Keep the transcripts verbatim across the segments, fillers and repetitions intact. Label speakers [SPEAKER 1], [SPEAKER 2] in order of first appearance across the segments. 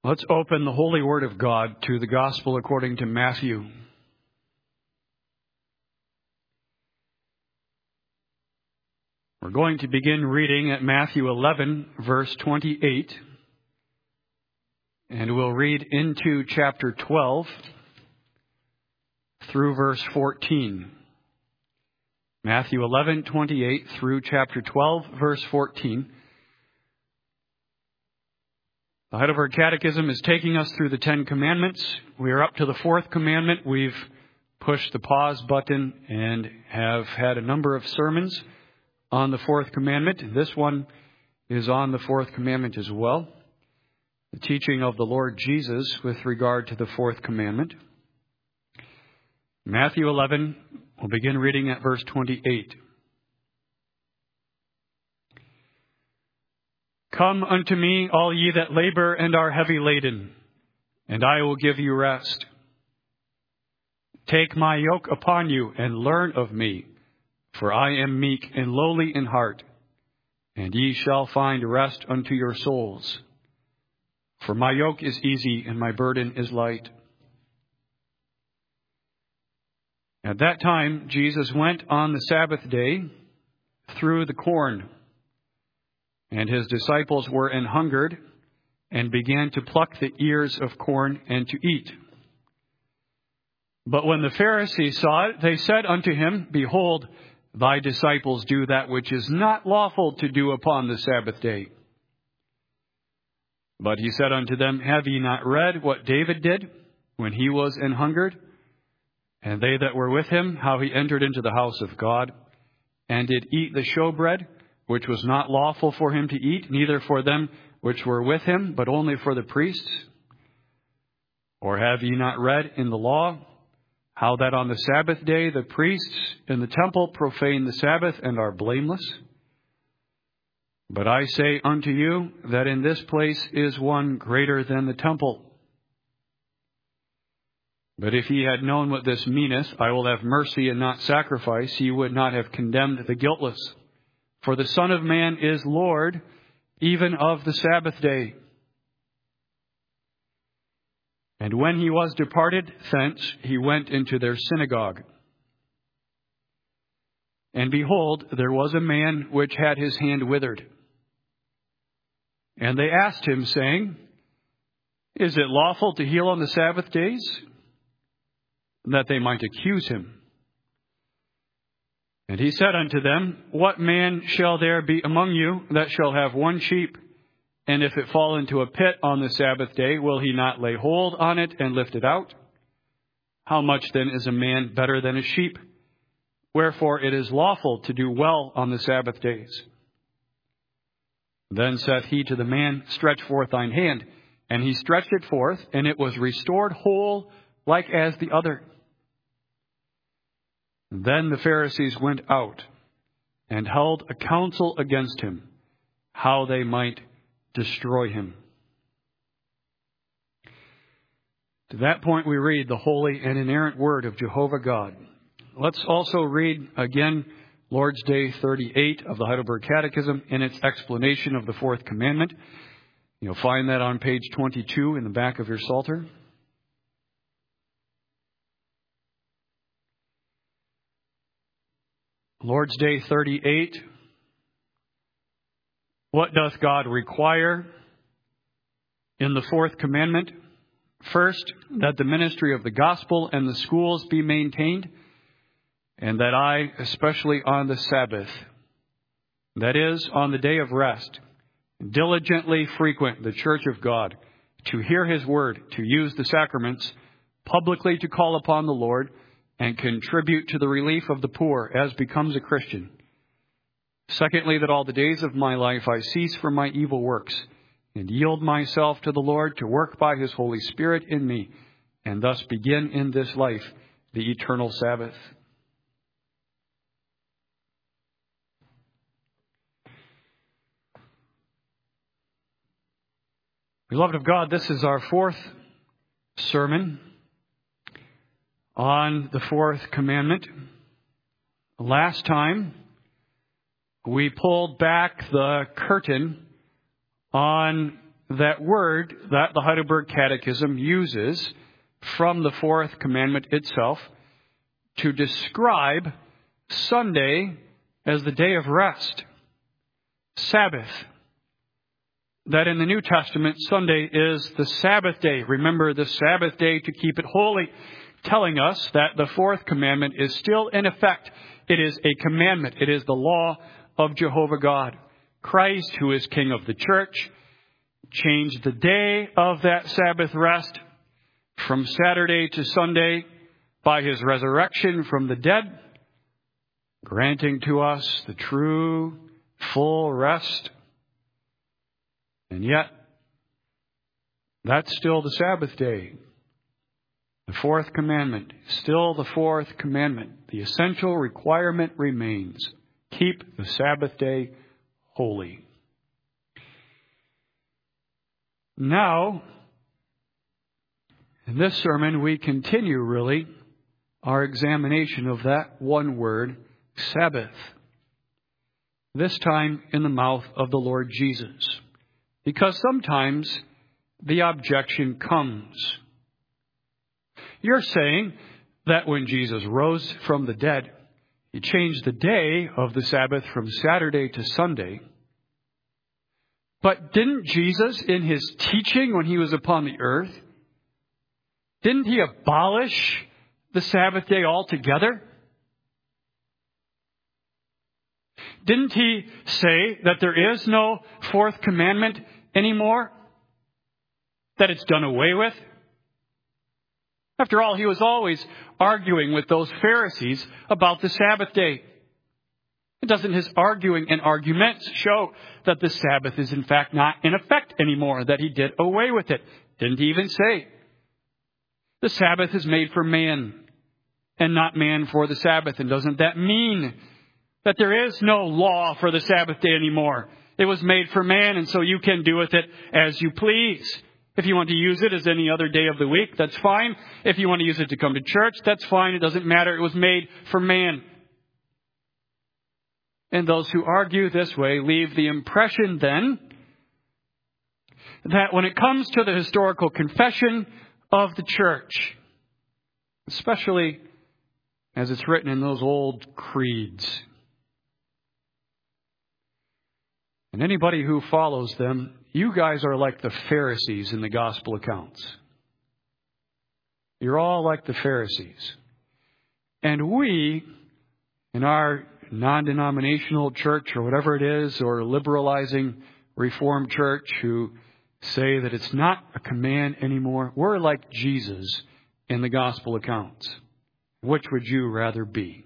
[SPEAKER 1] Let's open the Holy Word of God to the Gospel according to Matthew. We're going to begin reading at Matthew eleven, verse twenty-eight, and we'll read into chapter twelve through verse fourteen. Matthew eleven, twenty-eight through chapter twelve, verse fourteen. The Heidelberg Catechism is taking us through the Ten Commandments. We are up to the fourth commandment. We've pushed the pause button and have had a number of sermons on the fourth commandment. This one is on the fourth commandment as well. The teaching of the Lord Jesus with regard to the fourth commandment. Matthew eleven, we'll begin reading at verse twenty-eight. Come unto me, all ye that labor and are heavy laden, and I will give you rest. Take my yoke upon you and learn of me, for I am meek and lowly in heart, and ye shall find rest unto your souls. For my yoke is easy and my burden is light. At that time, Jesus went on the Sabbath day through the corn, and his disciples were an hungered, and began to pluck the ears of corn and to eat. But when the Pharisees saw it, they said unto him, Behold, thy disciples do that which is not lawful to do upon the Sabbath day. But he said unto them, Have ye not read what David did when he was an hungered, and they that were with him, how he entered into the house of God, and did eat the showbread, which was not lawful for him to eat, neither for them which were with him, but only for the priests? Or have ye not read in the law, how that on the Sabbath day the priests in the temple profane the Sabbath and are blameless? But I say unto you that in this place is one greater than the temple. But if ye had known what this meaneth, I will have mercy and not sacrifice, ye would not have condemned the guiltless. For the Son of Man is Lord, even of the Sabbath day. And when he was departed thence, he went into their synagogue. And behold, there was a man which had his hand withered. And they asked him, saying, Is it lawful to heal on the Sabbath days? That they might accuse him. And he said unto them, What man shall there be among you that shall have one sheep? And if it fall into a pit on the Sabbath day, will he not lay hold on it and lift it out? How much then is a man better than a sheep? Wherefore it is lawful to do well on the Sabbath days. Then saith he to the man, Stretch forth thine hand. And he stretched it forth, and it was restored whole like as the other. Then the Pharisees went out and held a council against him, how they might destroy him. To that point we read the holy and inerrant word of Jehovah God. Let's also read again Lord's Day thirty-eight of the Heidelberg Catechism in its explanation of the fourth commandment. You'll find that on page twenty-two in the back of your Psalter. Lord's Day thirty-eight. What doth God require in the fourth commandment? First, that the ministry of the gospel and the schools be maintained, and that I, especially on the Sabbath, that is, on the day of rest, diligently frequent the church of God, to hear his word, to use the sacraments, publicly to call upon the Lord, and contribute to the relief of the poor as becomes a Christian. Secondly, that all the days of my life I cease from my evil works and yield myself to the Lord to work by his Holy Spirit in me, and thus begin in this life the eternal Sabbath. Beloved of God, this is our fourth sermon on the fourth commandment. Last time, we pulled back the curtain on that word that the Heidelberg Catechism uses from the fourth commandment itself to describe Sunday as the day of rest, Sabbath. That in the New Testament, Sunday is the Sabbath day. Remember the Sabbath day to keep it holy, telling us that the fourth commandment is still in effect. It is a commandment. It is the law of Jehovah God. Christ, who is King of the church, changed the day of that Sabbath rest from Saturday to Sunday by his resurrection from the dead, granting to us the true, full rest. And yet, that's still the Sabbath day. The fourth commandment, still the fourth commandment. The essential requirement remains. Keep the Sabbath day holy. Now, in this sermon, we continue really our examination of that one word, Sabbath. This time in the mouth of the Lord Jesus. Because sometimes the objection comes. You're saying that when Jesus rose from the dead, he changed the day of the Sabbath from Saturday to Sunday. But didn't Jesus, in his teaching when he was upon the earth, didn't he abolish the Sabbath day altogether? Didn't he say that there is no fourth commandment anymore? That it's done away with? After all, he was always arguing with those Pharisees about the Sabbath day. Doesn't his arguing and arguments show that the Sabbath is in fact not in effect anymore, that he did away with it? Didn't he even say, the Sabbath is made for man and not man for the Sabbath? And doesn't that mean that there is no law for the Sabbath day anymore? It was made for man, and so you can do with it as you please. If you want to use it as any other day of the week, that's fine. If you want to use it to come to church, that's fine. It doesn't matter. It was made for man. And those who argue this way leave the impression then that when it comes to the historical confession of the church, especially as it's written in those old creeds, and anybody who follows them, you guys are like the Pharisees in the gospel accounts. You're all like the Pharisees. And we, in our non-denominational church or whatever it is, or liberalizing Reformed church who say that it's not a command anymore, we're like Jesus in the gospel accounts. Which would you rather be?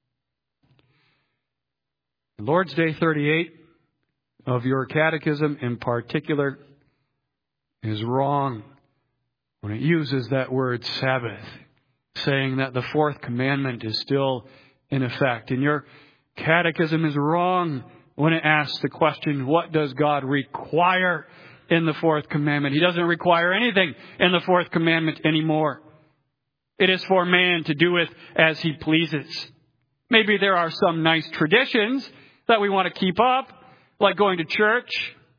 [SPEAKER 1] Lord's Day thirty-eight of your catechism in particular is wrong when it uses that word Sabbath, saying that the fourth commandment is still in effect. And your catechism is wrong when it asks the question, what does God require in the fourth commandment? He doesn't require anything in the fourth commandment anymore. It is for man to do with as he pleases. Maybe there are some nice traditions that we want to keep up, like going to church,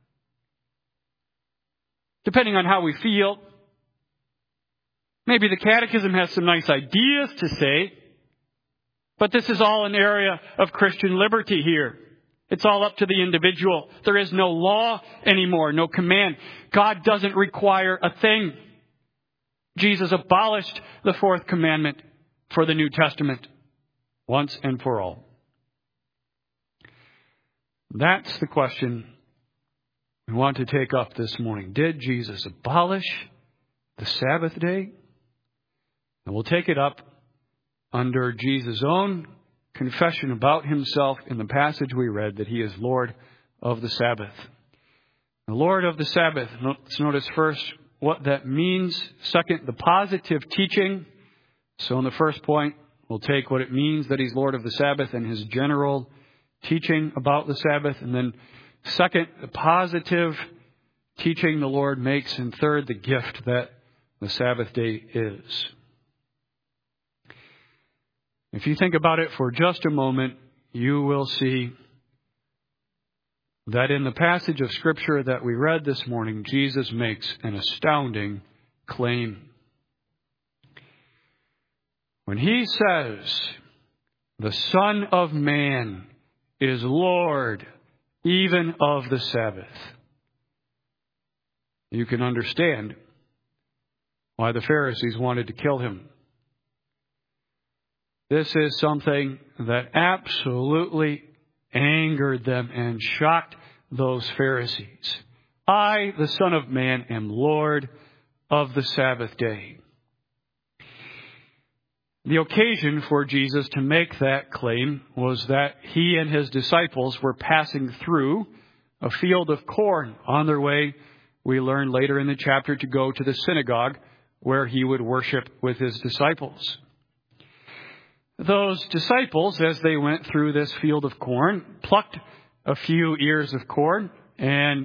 [SPEAKER 1] depending on how we feel. Maybe the catechism has some nice ideas to say, but this is all an area of Christian liberty here. It's all up to the individual. There is no law anymore, no command. God doesn't require a thing. Jesus abolished the fourth commandment for the New Testament once and for all. That's the question we want to take up this morning. Did Jesus abolish the Sabbath day? And we'll take it up under Jesus' own confession about himself in the passage we read, that he is Lord of the Sabbath. The Lord of the Sabbath. Let's notice first what that means. Second, the positive teaching. So in the first point, we'll take what it means that he's Lord of the Sabbath and his general teaching about the Sabbath. And then second, the positive teaching the Lord makes. And third, the gift that the Sabbath day is. If you think about it for just a moment, you will see that in the passage of Scripture that we read this morning, Jesus makes an astounding claim. When he says, the Son of Man is Lord even of the Sabbath, you can understand why the Pharisees wanted to kill him. This is something that absolutely angered them and shocked those Pharisees. I, the Son of Man, am Lord of the Sabbath day. The occasion for Jesus to make that claim was that he and his disciples were passing through a field of corn on their way, we learn later in the chapter, to go to the synagogue where he would worship with his disciples. Those disciples, as they went through this field of corn, plucked a few ears of corn and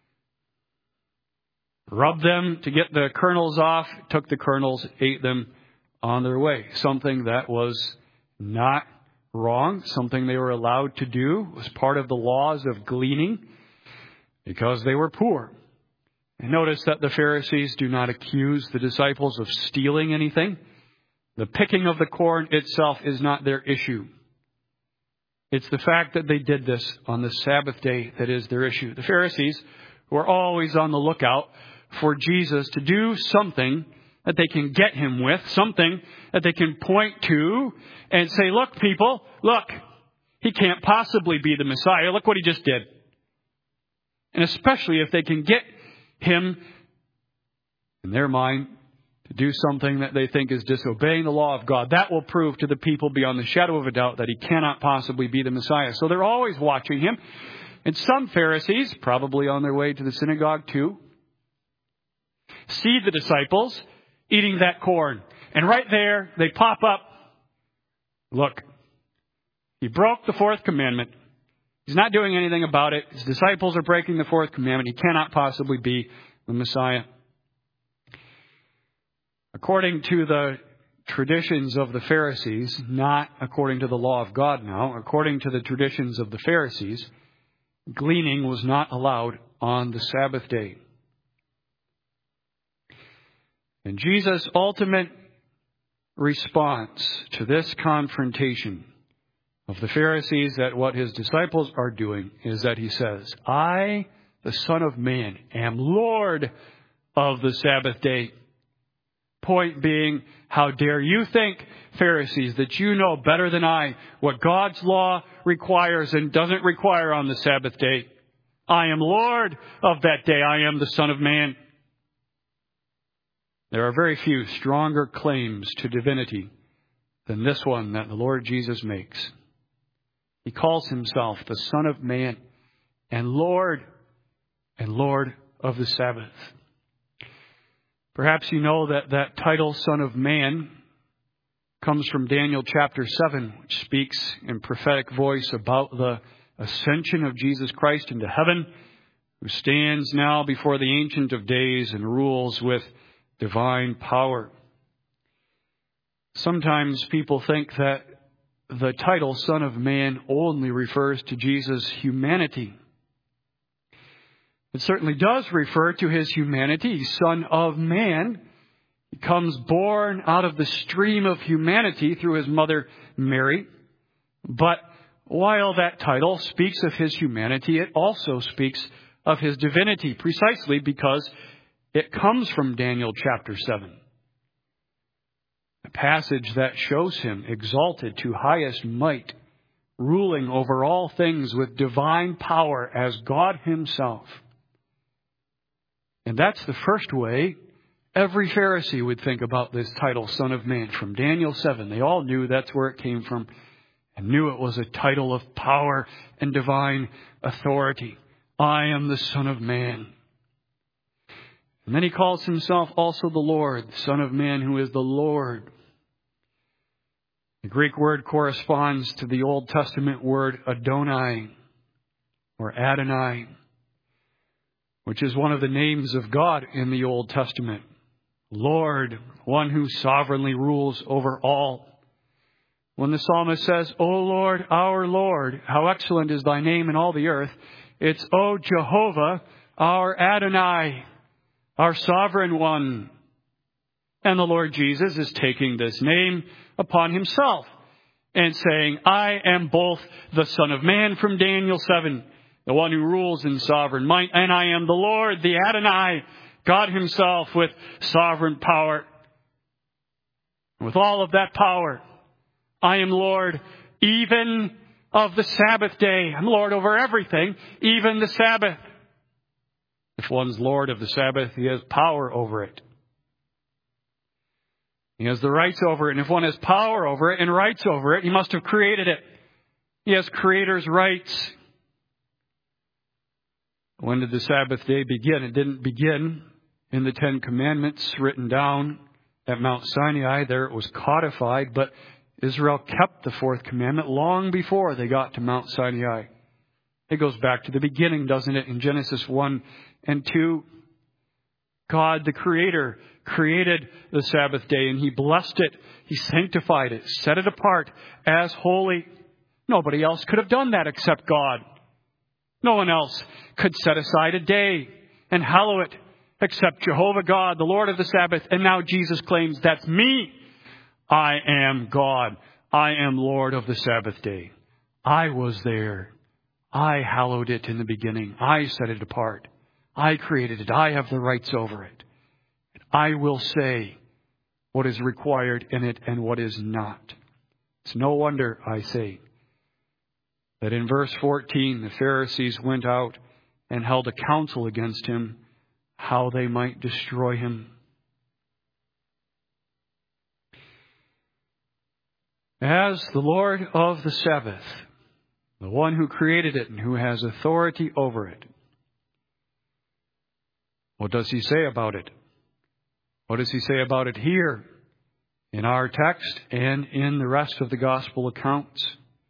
[SPEAKER 1] rubbed them to get the kernels off, took the kernels, ate them on their way. Something that was not wrong, something they were allowed to do, was part of the laws of gleaning because they were poor. And notice that the Pharisees do not accuse the disciples of stealing anything. The picking of the corn itself is not their issue. It's the fact that they did this on the Sabbath day that is their issue. The Pharisees were always on the lookout for Jesus to do something that they can get him with, something that they can point to and say, look, people, look, he can't possibly be the Messiah. Look what he just did. And especially if they can get him, in their mind, to do something that they think is disobeying the law of God, that will prove to the people beyond the shadow of a doubt that he cannot possibly be the Messiah. So they're always watching him. And some Pharisees, probably on their way to the synagogue too, see the disciples eating that corn. And right there, they pop up. Look, he broke the fourth commandment. He's not doing anything about it. His disciples are breaking the fourth commandment. He cannot possibly be the Messiah. According to the traditions of the Pharisees, not according to the law of God now, according to the traditions of the Pharisees, gleaning was not allowed on the Sabbath day. And Jesus' ultimate response to this confrontation of the Pharisees at what his disciples are doing is that he says, I, the Son of Man, am Lord of the Sabbath day. Point being, how dare you think, Pharisees, that you know better than I what God's law requires and doesn't require on the Sabbath day. I am Lord of that day. I am the Son of Man. There are very few stronger claims to divinity than this one that the Lord Jesus makes. He calls himself the Son of Man and Lord and Lord of the Sabbath. Perhaps you know that that title, Son of Man, comes from Daniel chapter seven, which speaks in prophetic voice about the ascension of Jesus Christ into heaven, who stands now before the Ancient of Days and rules with divine power. Sometimes people think that the title Son of Man only refers to Jesus' humanity. It certainly does refer to his humanity. He's Son of Man. He comes born out of the stream of humanity through his mother Mary. But while that title speaks of his humanity, it also speaks of his divinity, precisely because it comes from Daniel chapter seven. A passage that shows him exalted to highest might, ruling over all things with divine power as God himself. And that's the first way every Pharisee would think about this title, Son of Man, from Daniel seven. They all knew that's where it came from and knew it was a title of power and divine authority. I am the Son of Man. And then he calls himself also the Lord, the Son of Man who is the Lord. The Greek word corresponds to the Old Testament word Adonai or Adonai, which is one of the names of God in the Old Testament. Lord, one who sovereignly rules over all. When the psalmist says, O Lord, our Lord, how excellent is thy name in all the earth, It's, O Jehovah, our Adonai, our sovereign one. And the Lord Jesus is taking this name upon himself and saying, I am both the Son of Man from Daniel seven, the one who rules in sovereign might, and I am the Lord, the Adonai, God himself with sovereign power. With all of that power, I am Lord even of the Sabbath day. I'm Lord over everything, even the Sabbath. If one's Lord of the Sabbath, he has power over it. He has the rights over it. And if one has power over it and rights over it, he must have created it. He has creator's rights. When did the Sabbath day begin? It didn't begin in the Ten Commandments written down at Mount Sinai. There it was codified, but Israel kept the fourth commandment long before they got to Mount Sinai. It goes back to the beginning, doesn't it? In Genesis one and two, God, the Creator, created the Sabbath day and He blessed it. He sanctified it, set it apart as holy. Nobody else could have done that except God. No one else could set aside a day and hallow it except Jehovah God, the Lord of the Sabbath. And now Jesus claims, that's me. I am God. I am Lord of the Sabbath day. I was there. I hallowed it in the beginning. I set it apart. I created it. I have the rights over it. I will say what is required in it and what is not. It's no wonder, I say, that in verse fourteen, the Pharisees went out and held a council against him, how they might destroy him. As the Lord of the Sabbath, the one who created it and who has authority over it, what does he say about it? What does he say about it here in our text and in the rest of the gospel accounts?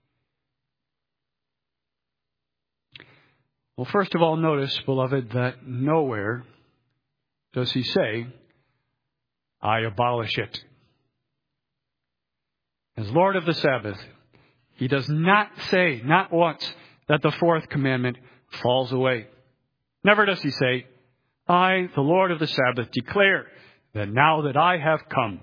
[SPEAKER 1] Well, first of all, notice, beloved, that nowhere does he say, I abolish it. As Lord of the Sabbath, he does not say, not once, that the fourth commandment falls away. Never does he say, I, the Lord of the Sabbath, declare that now that I have come,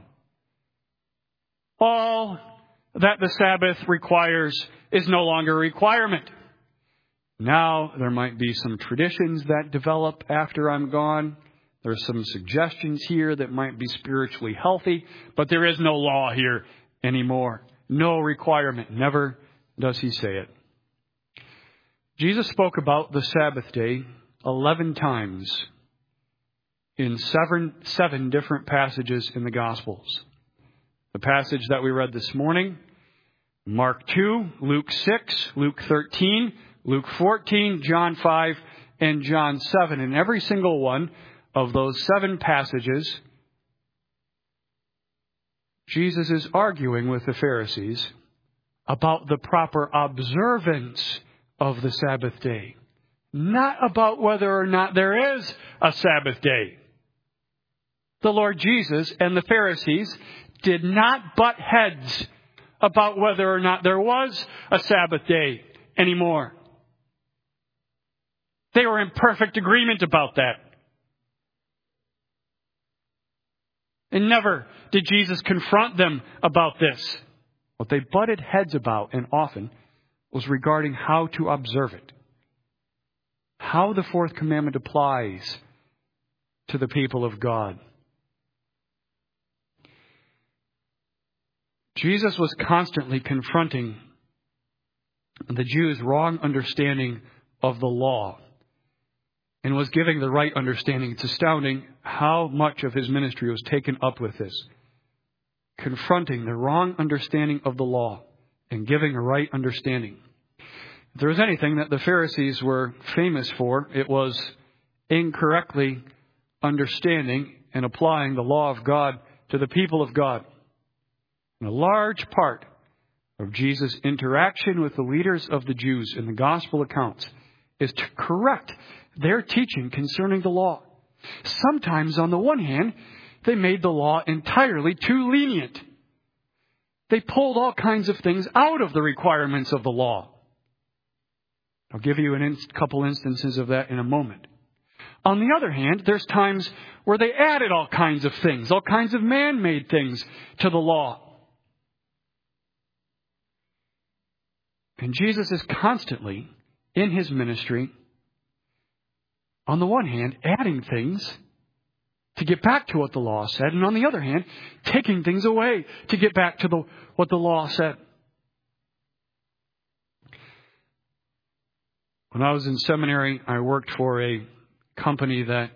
[SPEAKER 1] all that the Sabbath requires is no longer a requirement. Now, there might be some traditions that develop after I'm gone. There's some suggestions here that might be spiritually healthy, but there is no law here anymore. No requirement. Never does he say it. Jesus spoke about the Sabbath day eleven times in seven, seven different passages in the Gospels. The passage that we read this morning, Mark two, Luke six, Luke thirteen, Luke fourteen, John five, and John seven. In every single one of those seven passages, Jesus is arguing with the Pharisees about the proper observance of the Sabbath day, not about whether or not there is a Sabbath day. The Lord Jesus and the Pharisees did not butt heads about whether or not there was a Sabbath day anymore. They were in perfect agreement about that. And never did Jesus confront them about this. What they butted heads about, and often, was regarding how to observe it. How the fourth commandment applies to the people of God. Jesus was constantly confronting the Jews' wrong understanding of the law and was giving the right understanding. It's astounding how much of his ministry was taken up with this. Confronting the wrong understanding of the law and giving a right understanding. If there was anything that the Pharisees were famous for, it was incorrectly understanding and applying the law of God to the people of God. And a large part of Jesus' interaction with the leaders of the Jews in the gospel accounts is to correct their teaching concerning the law. Sometimes, on the one hand, they made the law entirely too lenient. They pulled all kinds of things out of the requirements of the law. I'll give you a inst- couple instances of that in a moment. On the other hand, there's times where they added all kinds of things, all kinds of man-made things to the law. And Jesus is constantly, in his ministry, on the one hand, adding things to get back to what the law said, and on the other hand, taking things away to get back to the, what the law said. When I was in seminary, I worked for a company that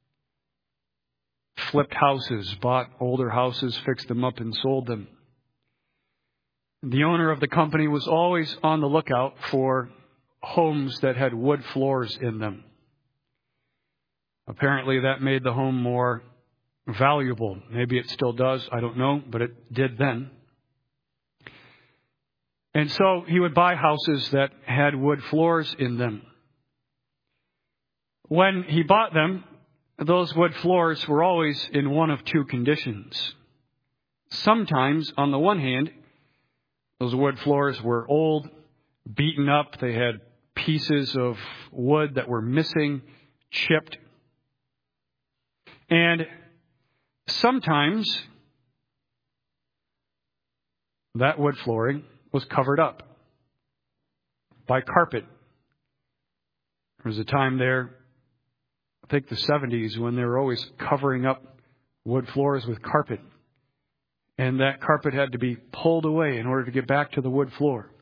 [SPEAKER 1] flipped houses, bought older houses, fixed them up, and sold them. The owner of the company was always on the lookout for homes that had wood floors in them. Apparently that made the home more valuable. Maybe it still does, I don't know, but it did then. And so he would buy houses that had wood floors in them. When he bought them, those wood floors were always in one of two conditions. Sometimes, on the one hand, those wood floors were old, beaten up. They had pieces of wood that were missing, chipped. And sometimes that wood flooring was covered up by carpet. There was a time there, I think the seventies, when they were always covering up wood floors with carpet. And that carpet had to be pulled away in order to get back to the wood floor.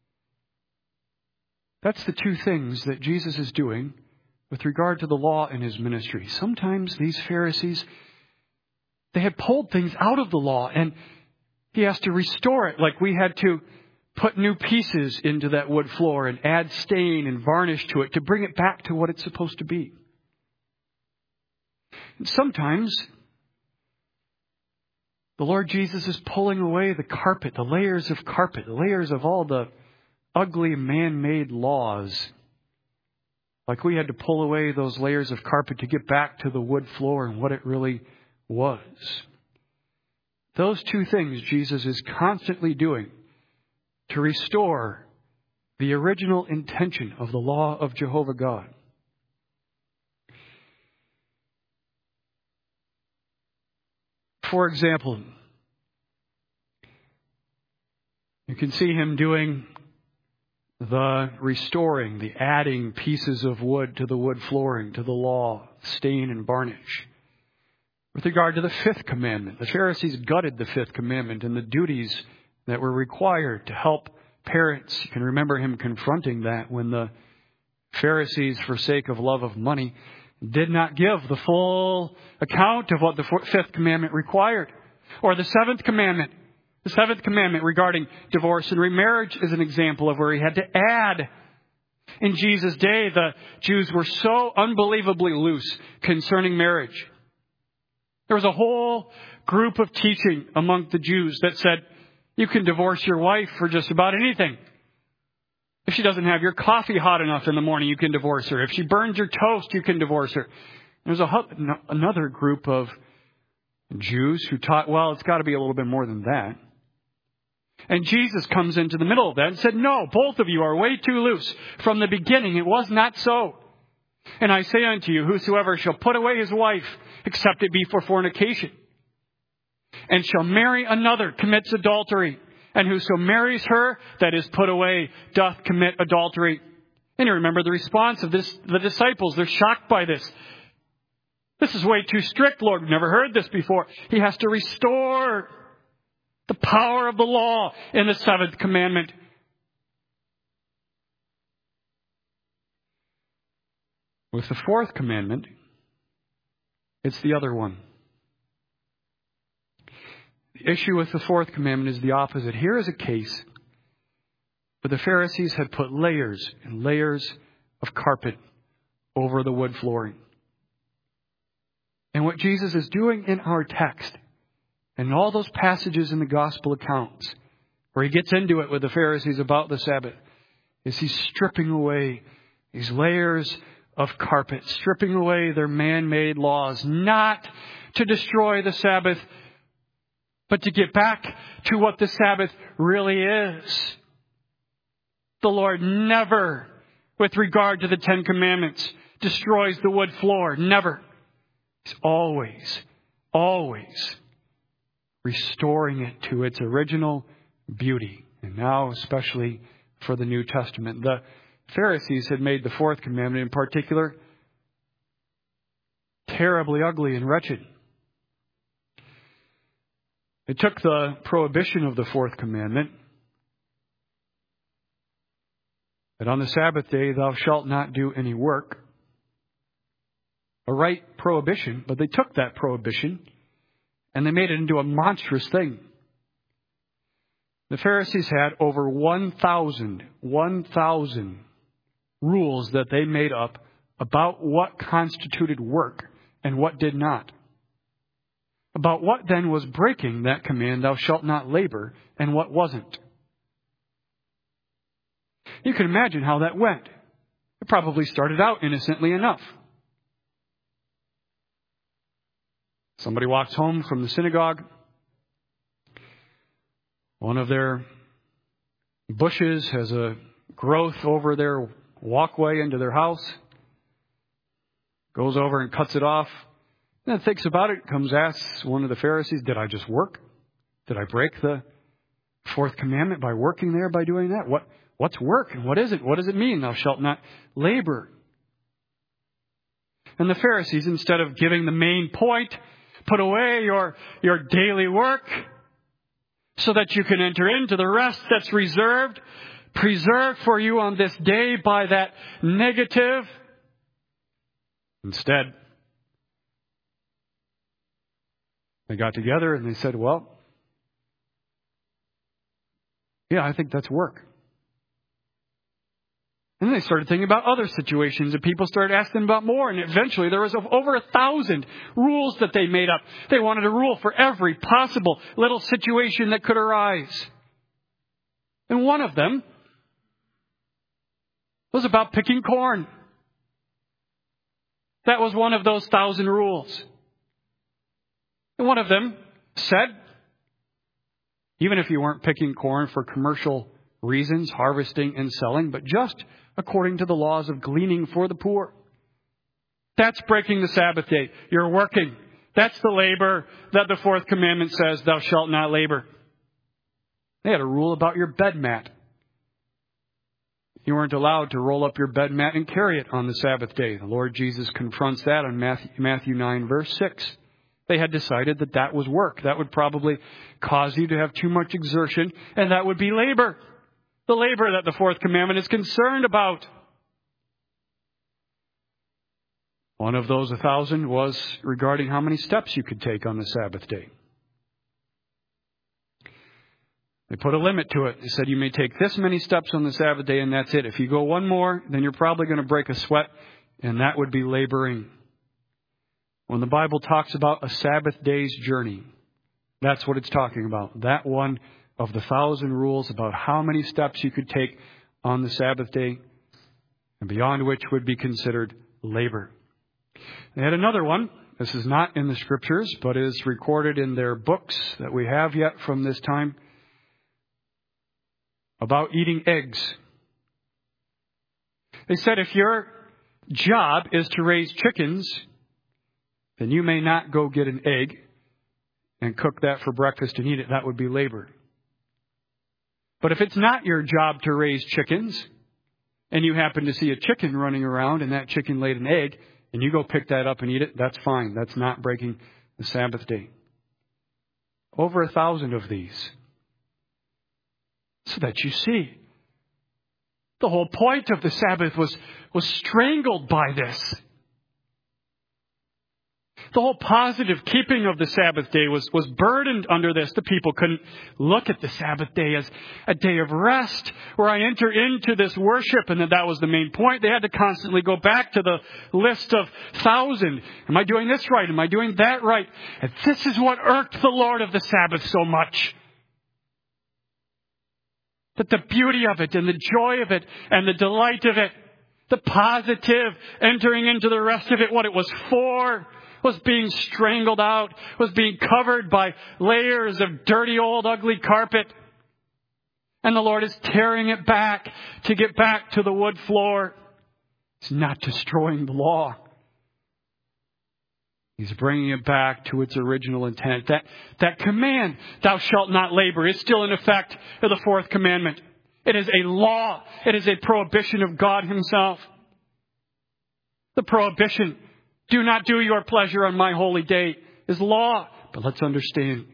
[SPEAKER 1] That's the two things that Jesus is doing with regard to the law in his ministry. Sometimes these Pharisees, they had pulled things out of the law, and he has to restore it, like we had to put new pieces into that wood floor and add stain and varnish to it to bring it back to what it's supposed to be. And sometimes the Lord Jesus is pulling away the carpet, the layers of carpet, the layers of all the ugly man-made laws. Like we had to pull away those layers of carpet to get back to the wood floor and what it really was. Those two things Jesus is constantly doing to restore the original intention of the law of Jehovah God. For example, you can see him doing the restoring, the adding pieces of wood to the wood flooring, to the law, stain and varnish. With regard to the fifth commandment, the Pharisees gutted the fifth commandment and the duties that were required to help parents. You can remember him confronting that when the Pharisees, for sake of love of money, did not give the full account of what the fifth commandment required. Or the seventh commandment. The seventh commandment regarding divorce and remarriage is an example of where he had to add. In Jesus' day, the Jews were so unbelievably loose concerning marriage. There was a whole group of teaching among the Jews that said, you can divorce your wife for just about anything. If she doesn't have your coffee hot enough in the morning, you can divorce her. If she burns your toast, you can divorce her. There's a, another group of Jews who taught, well, it's got to be a little bit more than that. And Jesus comes into the middle of that and said, no, both of you are way too loose. From the beginning, it was not so. And I say unto you, whosoever shall put away his wife, except it be for fornication, and shall marry another, commits adultery. And whoso marries her that is put away doth commit adultery. And you remember the response of this, the disciples. They're shocked by this. This is way too strict, Lord. We've never heard this before. He has to restore the power of the law in the seventh commandment. With the fourth commandment, it's the other one. The issue with the fourth commandment is the opposite. Here is a case where the Pharisees had put layers and layers of carpet over the wood flooring. And what Jesus is doing in our text, and in all those passages in the gospel accounts, where he gets into it with the Pharisees about the Sabbath, is he's stripping away these layers of carpet, stripping away their man-made laws, not to destroy the Sabbath, but to get back to what the Sabbath really is. The Lord never with regard to the Ten Commandments destroys the wood floor. Never. He's always, always restoring it to its original beauty. And now, especially for the New Testament. The Pharisees had made the fourth commandment in particular terribly ugly and wretched. They took the prohibition of the fourth commandment, that on the Sabbath day thou shalt not do any work. A right prohibition, but they took that prohibition and they made it into a monstrous thing. The Pharisees had over one thousand, one thousand rules that they made up about what constituted work and what did not. About what then was breaking that command, thou shalt not labor, and what wasn't. You can imagine how that went. It probably started out innocently enough. Somebody walks home from the synagogue. One of their bushes has a growth over their walkway into their house. Goes over and cuts it off. And then thinks about it, comes asks one of the Pharisees, did I just work? Did I break the fourth commandment by working there, by doing that? What What's work and what is it? What does it mean? Thou shalt not labor. And the Pharisees, instead of giving the main point, put away your, your daily work so that you can enter into the rest that's reserved, preserved for you on this day by that negative. Instead, they got together and they said, well, yeah, I think that's work. And then they started thinking about other situations, and people started asking about more. And eventually there was over a thousand rules that they made up. They wanted a rule for every possible little situation that could arise. And one of them was about picking corn. That was one of those thousand rules. And one of them said, even if you weren't picking corn for commercial reasons, harvesting and selling, but just according to the laws of gleaning for the poor. That's breaking the Sabbath day. You're working. That's the labor that the fourth commandment says, thou shalt not labor. They had a rule about your bed mat. You weren't allowed to roll up your bed mat and carry it on the Sabbath day. The Lord Jesus confronts that on Matthew nine, verse six. They had decided that that was work. That would probably cause you to have too much exertion, and that would be labor. The labor that the fourth commandment is concerned about. One of those, a thousand, was regarding how many steps you could take on the Sabbath day. They put a limit to it. They said you may take this many steps on the Sabbath day and that's it. If you go one more, then you're probably going to break a sweat, and that would be laboring. When the Bible talks about a Sabbath day's journey, that's what it's talking about. That one of the thousand rules about how many steps you could take on the Sabbath day, and beyond which would be considered labor. They had another one. This is not in the Scriptures, but is recorded in their books that we have yet from this time, about eating eggs. They said if your job is to raise chickens, then you may not go get an egg and cook that for breakfast and eat it. That would be labor. But if it's not your job to raise chickens, and you happen to see a chicken running around and that chicken laid an egg, and you go pick that up and eat it, that's fine. That's not breaking the Sabbath day. Over a thousand of these. So that you see, the whole point of the Sabbath was, was strangled by this. The whole positive keeping of the Sabbath day was, was burdened under this. The people couldn't look at the Sabbath day as a day of rest where I enter into this worship, and that that was the main point. They had to constantly go back to the list of thousand. Am I doing this right? Am I doing that right? And this is what irked the Lord of the Sabbath so much. That the beauty of it and the joy of it and the delight of it, the positive entering into the rest of it, what it was for, was being strangled out, was being covered by layers of dirty old ugly carpet. And the Lord is tearing it back to get back to the wood floor. He's not destroying the law. He's bringing it back to its original intent. That, that command, thou shalt not labor, is still in effect of the fourth commandment. It is a law. It is a prohibition of God himself. The prohibition, do not do your pleasure on my holy day, is law. But let's understand,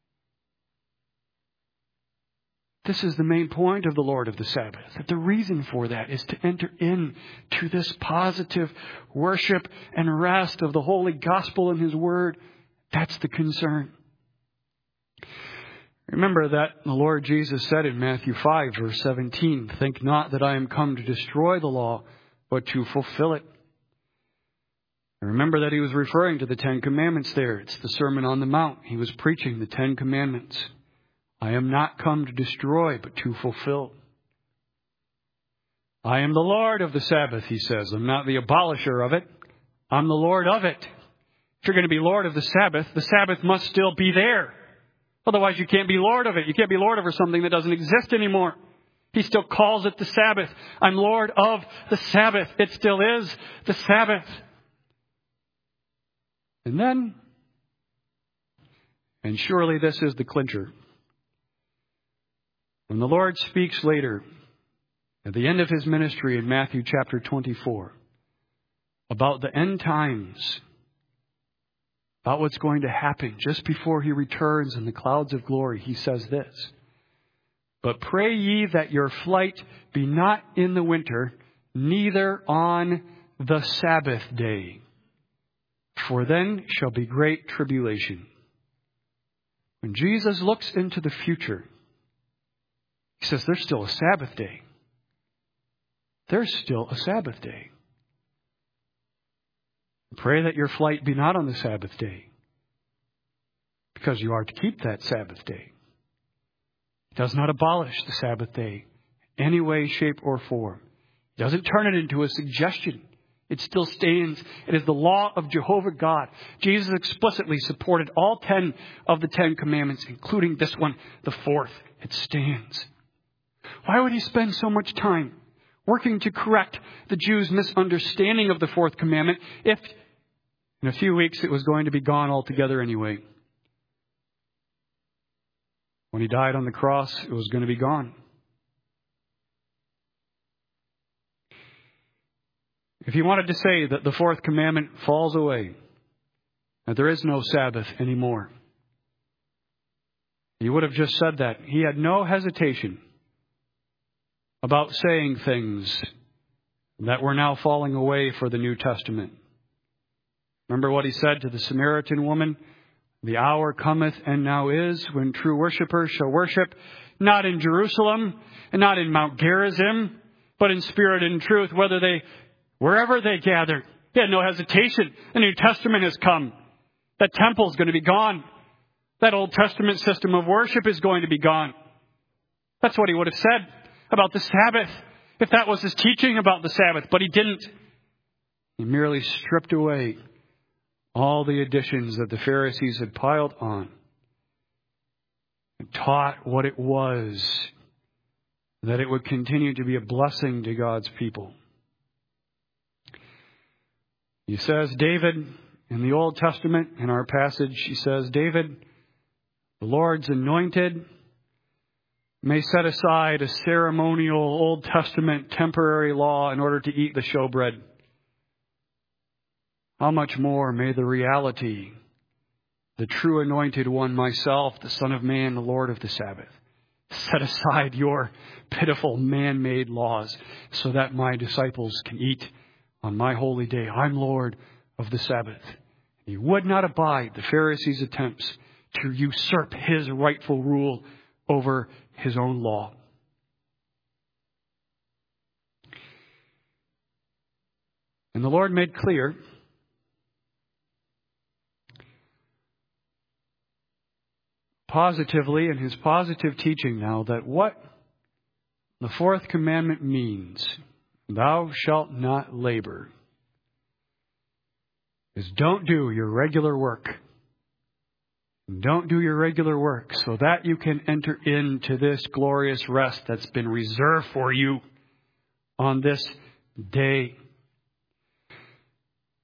[SPEAKER 1] this is the main point of the Lord of the Sabbath. That the reason for that is to enter into this positive worship and rest of the holy gospel and his word. That's the concern. Remember that the Lord Jesus said in Matthew five, verse seventeen, think not that I am come to destroy the law, but to fulfill it. And remember that he was referring to the Ten Commandments there. It's the Sermon on the Mount. He was preaching the Ten Commandments. I am not come to destroy, but to fulfill. I am the Lord of the Sabbath, he says. I'm not the abolisher of it. I'm the Lord of it. If you're going to be Lord of the Sabbath, the Sabbath must still be there. Otherwise, you can't be Lord of it. You can't be Lord over something that doesn't exist anymore. He still calls it the Sabbath. I'm Lord of the Sabbath. It still is the Sabbath. And then, and surely this is the clincher, when the Lord speaks later, at the end of his ministry in Matthew chapter twenty-four, about the end times, about what's going to happen just before he returns in the clouds of glory, he says this, but pray ye that your flight be not in the winter, neither on the Sabbath day, for then shall be great tribulation. When Jesus looks into the future, he says there's still a Sabbath day. There's still a Sabbath day. Pray that your flight be not on the Sabbath day, because you are to keep that Sabbath day. He does not abolish the Sabbath day in any way, shape, or form. He doesn't turn it into a suggestion. It still stands. It is the law of Jehovah God. Jesus explicitly supported all ten of the Ten Commandments, including this one, the fourth. It stands. Why would he spend so much time working to correct the Jews' misunderstanding of the fourth commandment if in a few weeks it was going to be gone altogether anyway? When he died on the cross, it was going to be gone. If he wanted to say that the fourth commandment falls away, that there is no Sabbath anymore, he would have just said that. He had no hesitation about saying things that were now falling away for the New Testament. Remember what he said to the Samaritan woman? The hour cometh and now is when true worshipers shall worship, not in Jerusalem and not in Mount Gerizim, but in spirit and truth, whether they, wherever they gather. He had no hesitation. The New Testament has come. That temple is going to be gone. That Old Testament system of worship is going to be gone. That's what he would have said about the Sabbath, if that was his teaching about the Sabbath. But he didn't. He merely stripped away all the additions that the Pharisees had piled on and taught what it was, that it would continue to be a blessing to God's people. He says, David, in the Old Testament, in our passage, he says, David, the Lord's anointed, may set aside a ceremonial Old Testament temporary law in order to eat the showbread. How much more may the reality, the true anointed one, myself, the Son of Man, the Lord of the Sabbath, set aside your pitiful man-made laws so that my disciples can eat on my holy day. I'm Lord of the Sabbath. He would not abide the Pharisees' attempts to usurp his rightful rule over his own law. And the Lord made clear positively in his positive teaching now that what the fourth commandment means, thou shalt not labor, is don't do your regular work. Don't do your regular work so that you can enter into this glorious rest that's been reserved for you on this day.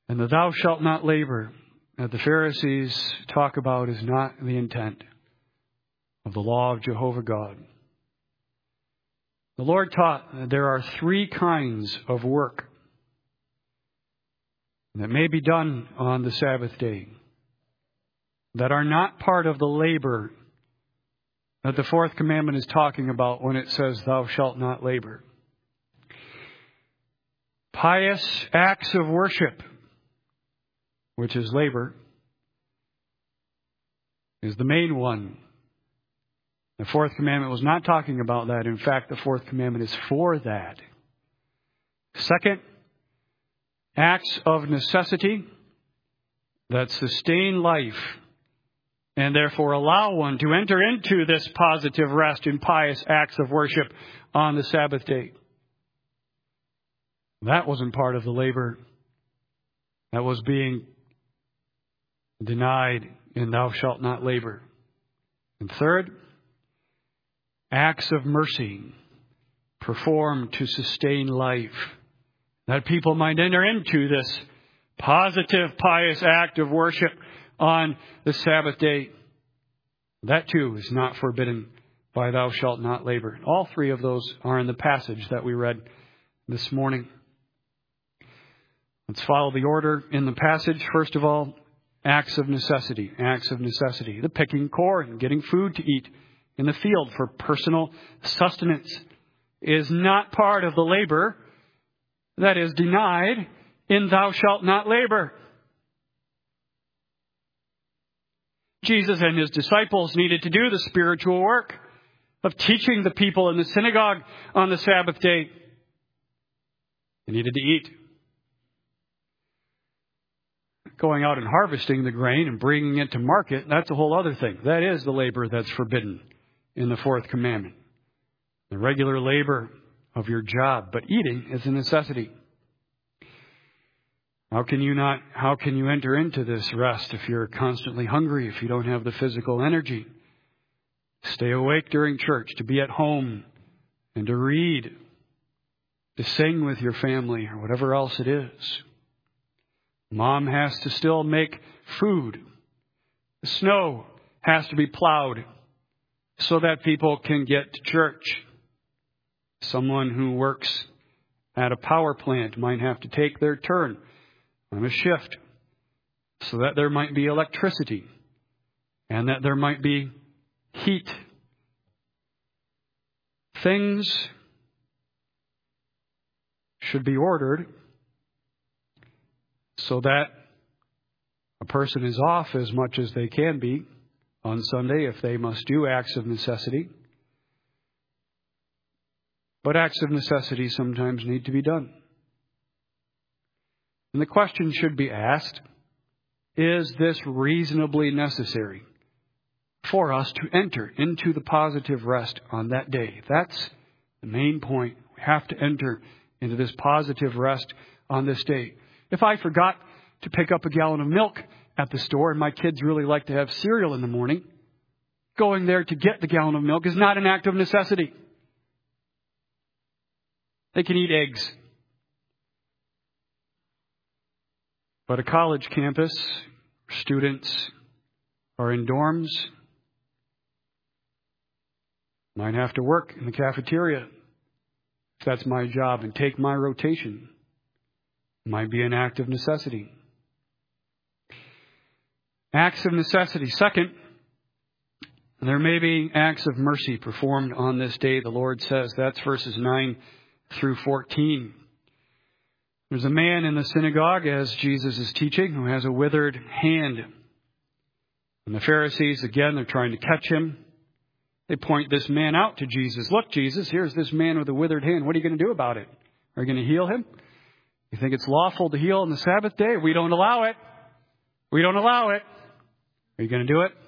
[SPEAKER 1] And the thou shalt not labor that the Pharisees talk about is not the intent of the law of Jehovah God. The Lord taught that there are three kinds of work that may be done on the Sabbath day that are not part of the labor that the fourth commandment is talking about when it says, thou shalt not labor. Pious acts of worship, which is labor, is the main one. The fourth commandment was not talking about that. In fact, the fourth commandment is for that. Second, acts of necessity that sustain life and therefore allow one to enter into this positive rest in pious acts of worship on the Sabbath day. That wasn't part of the labor that was being denied in thou shalt not labor. And third, acts of mercy performed to sustain life, that people might enter into this positive, pious act of worship on the Sabbath day. That too is not forbidden by thou shalt not labor. All three of those are in the passage that we read this morning. Let's follow the order in the passage. First of all, acts of necessity. Acts of necessity. The picking corn, getting food to eat in the field for personal sustenance is not part of the labor that is denied in thou shalt not labor. Jesus and his disciples needed to do the spiritual work of teaching the people in the synagogue on the Sabbath day. They needed to eat. Going out and harvesting the grain and bringing it to market, that's a whole other thing. That is the labor that's forbidden in the fourth commandment. The regular labor of your job. But eating is a necessity. How can you not, how can you enter into this rest if you're constantly hungry, if you don't have the physical energy? Stay awake during church, to be at home, and to read, to sing with your family, or whatever else it is. Mom has to still make food. The snow has to be plowed so that people can get to church. Someone who works at a power plant might have to take their turn on a shift so that there might be electricity and that there might be heat. Things should be ordered so that a person is off as much as they can be on Sunday if they must do acts of necessity. But acts of necessity sometimes need to be done. And the question should be asked, is this reasonably necessary for us to enter into the positive rest on that day? That's the main point. We have to enter into this positive rest on this day. If I forgot to pick up a gallon of milk at the store and my kids really like to have cereal in the morning, going there to get the gallon of milk is not an act of necessity. They can eat eggs. But a college campus, students are in dorms, might have to work in the cafeteria if that's my job and take my rotation. Might be an act of necessity. Acts of necessity. Second, there may be acts of mercy performed on this day, the Lord says. That's verses nine through fourteen. There's a man in the synagogue, as Jesus is teaching, who has a withered hand. And the Pharisees, again, they're trying to catch him. They point this man out to Jesus. Look, Jesus, here's this man with a withered hand. What are you going to do about it? Are you going to heal him? You think it's lawful to heal on the Sabbath day? We don't allow it. We don't allow it. Are you going to do it?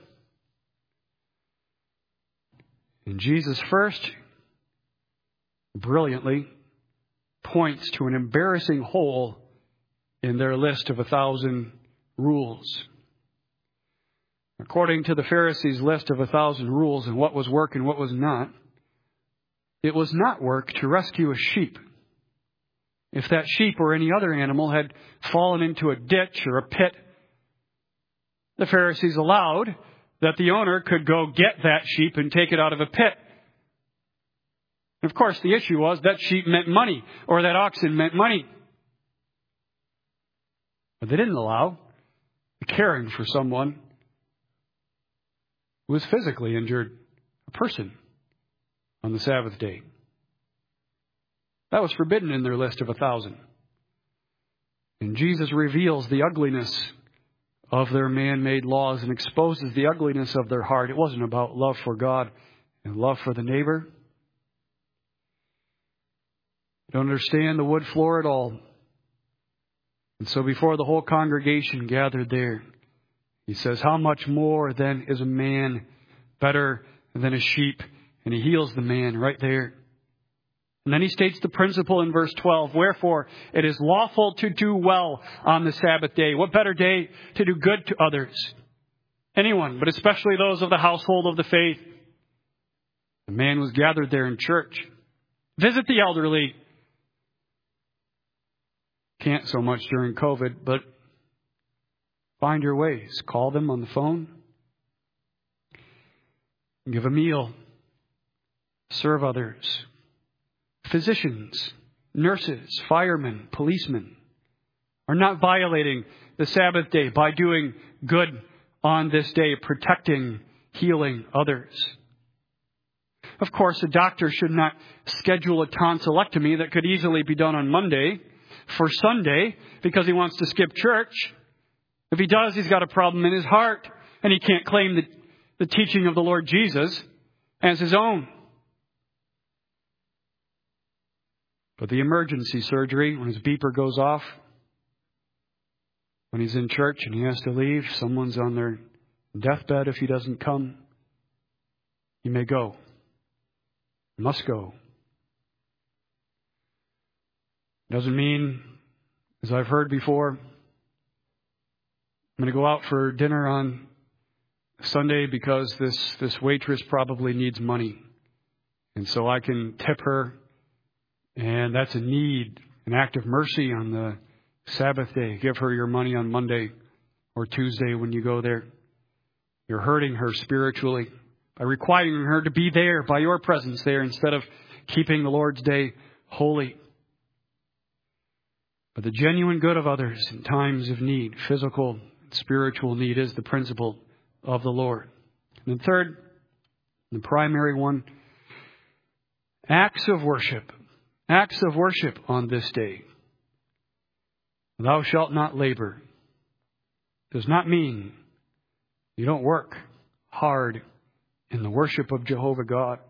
[SPEAKER 1] And Jesus first, brilliantly, points to an embarrassing hole in their list of a thousand rules. According to the Pharisees' list of a thousand rules and what was work and what was not, it was not work to rescue a sheep if that sheep or any other animal had fallen into a ditch or a pit, the Pharisees allowed that the owner could go get that sheep and take it out of a pit. And of course, the issue was that sheep meant money, or that oxen meant money. But they didn't allow the caring for someone who was physically injured, a person, on the Sabbath day. That was forbidden in their list of a thousand. And Jesus reveals the ugliness of their man-made laws and exposes the ugliness of their heart. It wasn't about love for God and love for the neighbor. They don't understand the wood floor at all. And so before the whole congregation gathered there, he says, how much more then is a man better than a sheep? And he heals the man right there. And then he states the principle in verse twelve. Wherefore, it is lawful to do well on the Sabbath day. What better day to do good to others? Anyone, but especially those of the household of the faith. The man was gathered there in church. Visit the elderly. Can't so much during COVID, but find your ways. Call them on the phone. Give a meal. Serve others. Physicians, nurses, firemen, policemen are not violating the Sabbath day by doing good on this day, protecting, healing others. Of course, a doctor should not schedule a tonsillectomy that could easily be done on Monday for Sunday because he wants to skip church. If he does, he's got a problem in his heart, and he can't claim the, the teaching of the Lord Jesus as his own. But the emergency surgery, when his beeper goes off, when he's in church and he has to leave, someone's on their deathbed if he doesn't come, he may go. He must go. Doesn't mean, as I've heard before, I'm going to go out for dinner on Sunday because this, this waitress probably needs money. And so I can tip her. And that's a need, an act of mercy on the Sabbath day. Give her your money on Monday or Tuesday when you go there. You're hurting her spiritually by requiring her to be there by your presence there instead of keeping the Lord's day holy. But the genuine good of others in times of need, physical and spiritual need, is the principle of the Lord. And the third, the primary one, acts of worship. Acts of worship on this day. Thou shalt not labor. Does not mean you don't work hard in the worship of Jehovah God.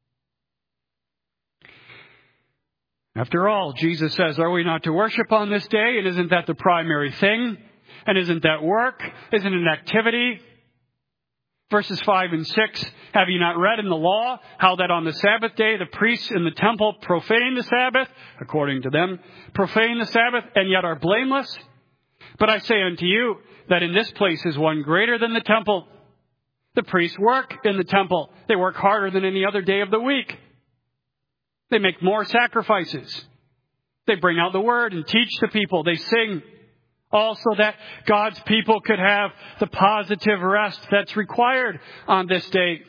[SPEAKER 1] After all, Jesus says, are we not to worship on this day? And isn't that the primary thing? And isn't that work? Isn't it an activity? Verses five and six, have you not read in the law how that on the Sabbath day the priests in the temple profane the Sabbath, according to them, profane the Sabbath, and yet are blameless? But I say unto you that in this place is one greater than the temple. The priests work in the temple. They work harder than any other day of the week. They make more sacrifices. They bring out the word and teach the people. They sing. Also that God's people could have the positive rest that's required on this day.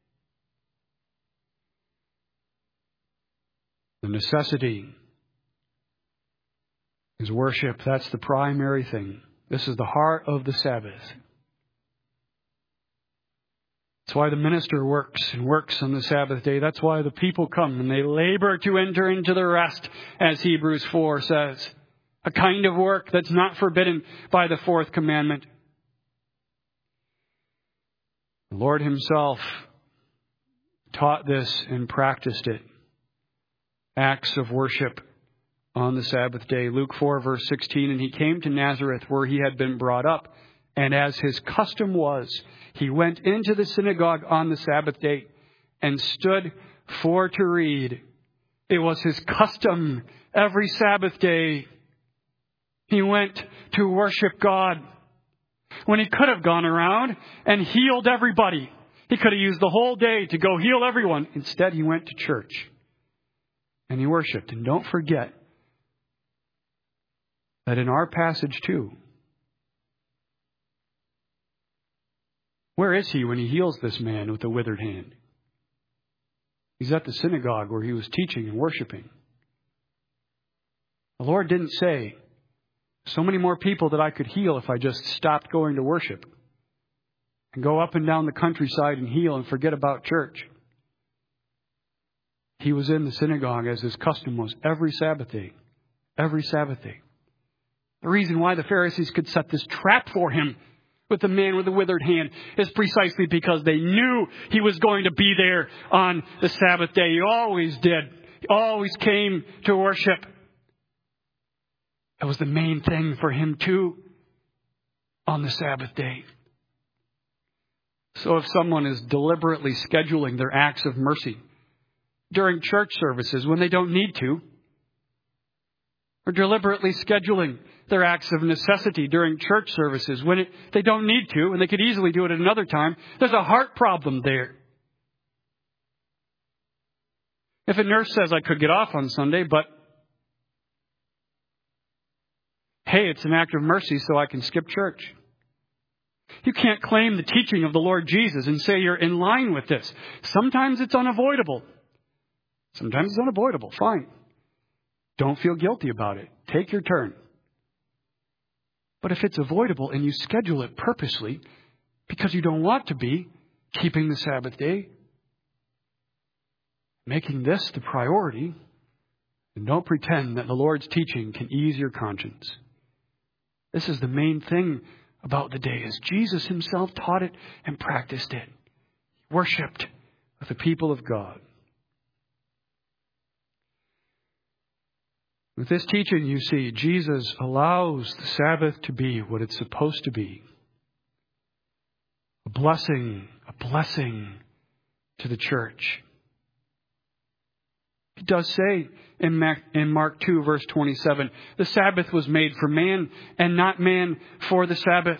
[SPEAKER 1] The necessity is worship. That's the primary thing. This is the heart of the Sabbath. That's why the minister works and works on the Sabbath day. That's why the people come and they labor to enter into the rest, as Hebrews four says. A kind of work that's not forbidden by the fourth commandment. The Lord himself taught this and practiced it. Acts of worship on the Sabbath day. Luke four verse sixteen, and he came to Nazareth where he had been brought up. And as his custom was, he went into the synagogue on the Sabbath day and stood for to read. It was his custom every Sabbath day. He went to worship God when he could have gone around and healed everybody. He could have used the whole day to go heal everyone. Instead, he went to church and he worshiped. And don't forget, that in our passage too, where is he when he heals this man with the withered hand? He's at the synagogue where he was teaching and worshiping. The Lord didn't say, so many more people that I could heal if I just stopped going to worship and go up and down the countryside and heal and forget about church. He was in the synagogue as his custom was every Sabbath day. Every Sabbath day. The reason why the Pharisees could set this trap for him with the man with the withered hand is precisely because they knew he was going to be there on the Sabbath day. He always did. He always came to worship. That was the main thing for him too on the Sabbath day. So if someone is deliberately scheduling their acts of mercy during church services when they don't need to, or deliberately scheduling their acts of necessity during church services when it, they don't need to, and they could easily do it at another time, there's a heart problem there. If a nurse says I could get off on Sunday, but hey, it's an act of mercy so I can skip church. You can't claim the teaching of the Lord Jesus and say you're in line with this. Sometimes it's unavoidable. Sometimes it's unavoidable. Fine. Don't feel guilty about it. Take your turn. But if it's avoidable and you schedule it purposely because you don't want to be keeping the Sabbath day, making this the priority, and don't pretend that the Lord's teaching can ease your conscience. This is the main thing about the day, is Jesus himself taught it and practiced it. He worshipped with the people of God. With this teaching, you see, Jesus allows the Sabbath to be what it's supposed to be. A blessing, a blessing to the church. He does say in Mark two, verse twenty-seven, the Sabbath was made for man and not man for the Sabbath.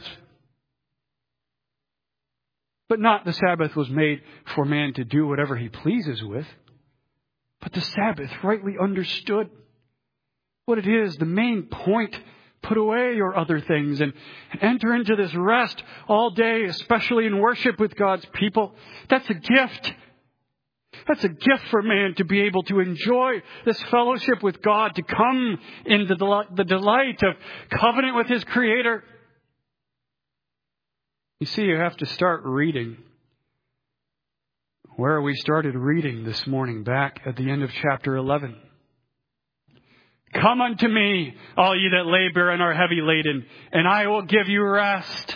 [SPEAKER 1] But not the Sabbath was made for man to do whatever he pleases with, but the Sabbath, rightly understood, what it is, the main point. Put away your other things and enter into this rest all day, especially in worship with God's people. That's a gift. That's a gift for man to be able to enjoy this fellowship with God, to come into the delight of covenant with his Creator. You see, you have to start reading where we started reading this morning, back at the end of chapter eleven. Come unto me, all ye that labor and are heavy laden, and I will give you rest.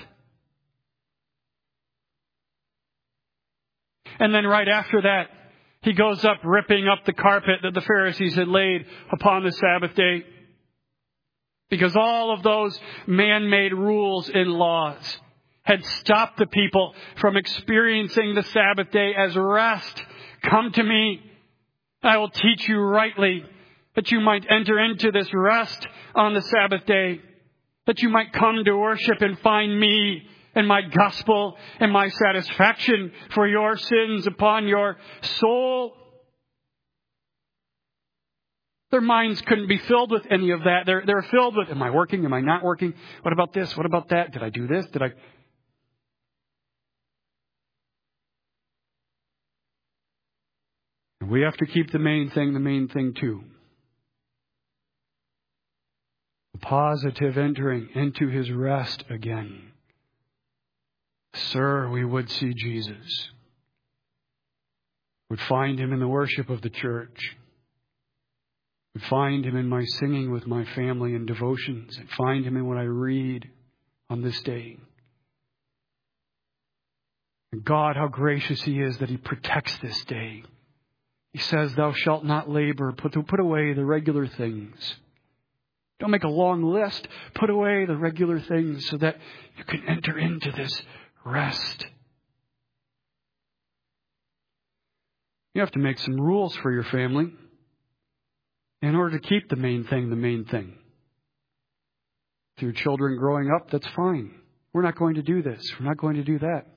[SPEAKER 1] And then right after that, he goes up ripping up the carpet that the Pharisees had laid upon the Sabbath day. Because all of those man-made rules and laws had stopped the people from experiencing the Sabbath day as rest. Come to me. I will teach you rightly, that you might enter into this rest on the Sabbath day, that you might come to worship and find me and my gospel and my satisfaction for your sins upon your soul. Their minds couldn't be filled with any of that. They're, they're filled with, am I working? Am I not working? What about this? What about that? Did I do this? Did I... We have to keep the main thing the main thing too. Positive entering into his rest again. Sir, we would see Jesus. Would find him in the worship of the church. Would find him in my singing with my family and devotions. And find him in what I read on this day. And God, how gracious he is that he protects this day. He says, thou shalt not labor, put, put away the regular things. Don't make a long list. Put away the regular things so that you can enter into this rest. You have to make some rules for your family in order to keep the main thing the main thing. If your children growing up, that's fine. We're not going to do this. We're not going to do that.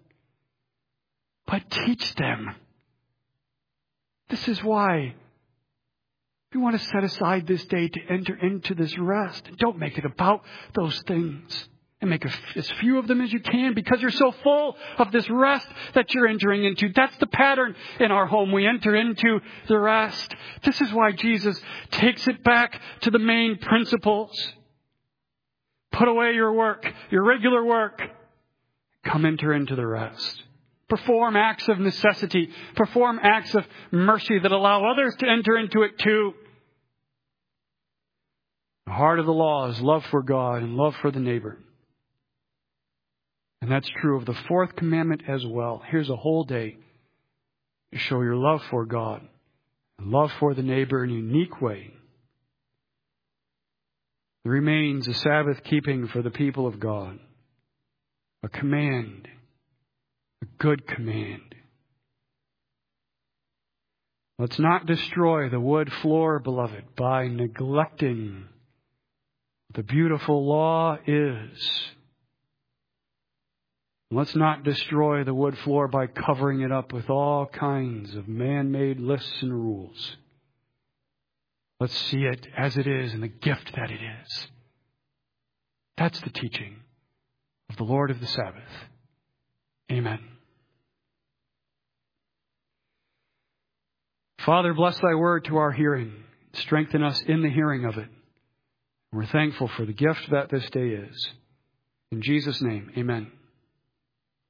[SPEAKER 1] But teach them. This is why We want to set aside this day to enter into this rest. Don't make it about those things. And make as few of them as you can, because you're so full of this rest that you're entering into. That's the pattern in our home. We enter into the rest. This is why Jesus takes it back to the main principles. Put away your work, your regular work. Come enter into the rest. Perform acts of necessity. Perform acts of mercy that allow others to enter into it too. The heart of the law is love for God and love for the neighbor. And that's true of the fourth commandment as well. Here's a whole day to show your love for God and love for the neighbor in a unique way. There remains a Sabbath keeping for the people of God. A command. A good command. Let's not destroy the wood floor, beloved, by neglecting what the beautiful law is. Let's not destroy the wood floor by covering it up with all kinds of man-made lists and rules. Let's see it as it is and the gift that it is. That's the teaching of the Lord of the Sabbath. Amen. Father, bless thy word to our hearing. Strengthen us in the hearing of it. We're thankful for the gift that this day is. In Jesus' name, amen.